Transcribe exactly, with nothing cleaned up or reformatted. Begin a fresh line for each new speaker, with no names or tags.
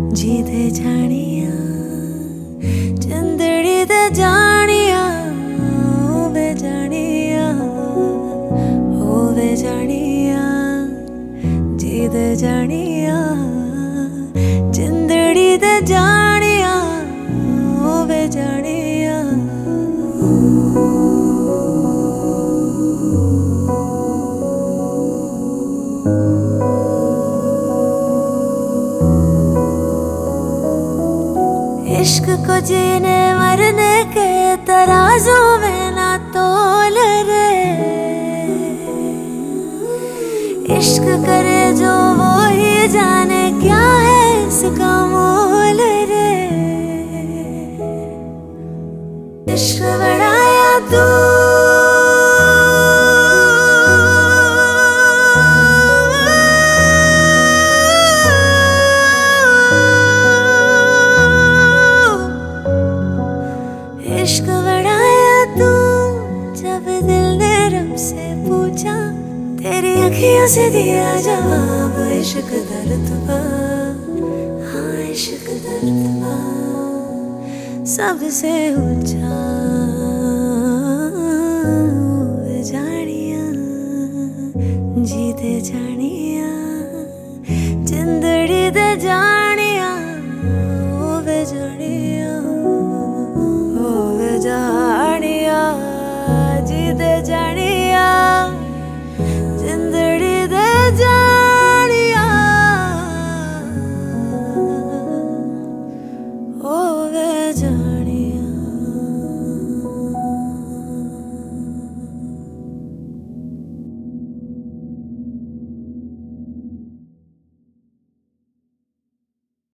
जी दे जानिया चंदड़ी दे जानिया वे जानिया हो वे जानिया जी दे जानिया चंदड़ी दे जानिया वे जानिया। इश्क को जीने मरने के तराजू में ना तोल रे, इश्क करे जो वो ही जाने क्या है इसका मोल रे। इश्क बढ़ाया तू इश्क बढ़ाया तू जब दिल ने रब से पूछा, तेरी अखियों से दिया जवाब। इश्क दर्द बा, हाँ इश्क दर्द बा, सबसे ऊंचा।